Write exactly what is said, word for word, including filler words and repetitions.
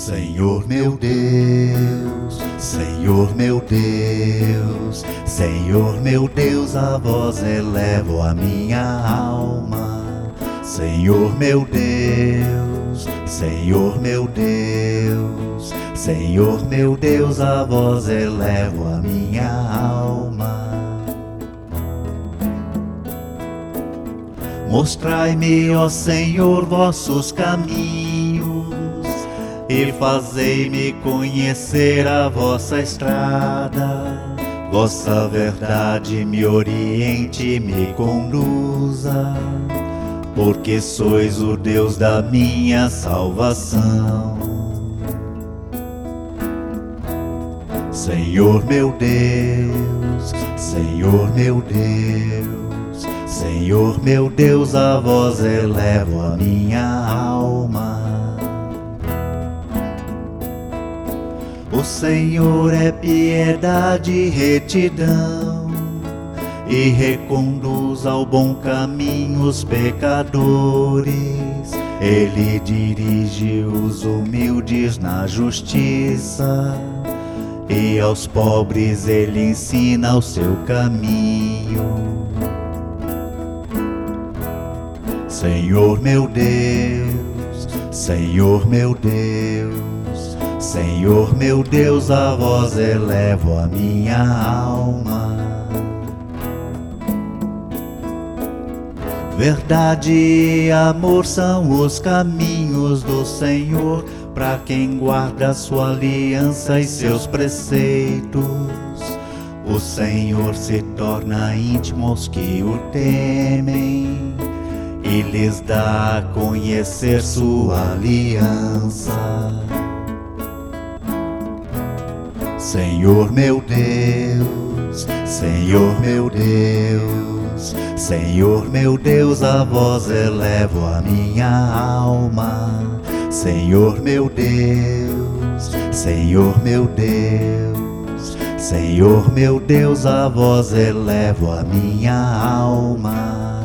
Senhor meu Deus, Senhor meu Deus, Senhor meu Deus, a vós elevo a minha alma. Senhor meu Deus, Senhor meu Deus, Senhor meu Deus, a vós elevo a minha alma. Mostrai-me, ó Senhor, vossos caminhos, e fazei-me conhecer a vossa estrada. Vossa verdade me oriente e me conduza, porque sois o Deus da minha salvação. Senhor meu Deus, Senhor meu Deus, Senhor meu Deus, a vós elevo a minha alma. O Senhor é piedade e retidão, e reconduz ao bom caminho os pecadores. Ele dirige os humildes na justiça, e aos pobres ele ensina o seu caminho. Senhor meu Deus, Senhor meu Deus, Senhor meu Deus, a vós elevo a minha alma. Verdade e amor são os caminhos do Senhor, para quem guarda sua aliança e seus preceitos. O Senhor se torna íntimo aos que o temem, e lhes dá a conhecer sua aliança. Senhor meu Deus, Senhor meu Deus, Senhor meu Deus, a vós elevo a minha alma. Senhor meu Deus, Senhor meu Deus, Senhor meu Deus, a vós elevo a minha alma.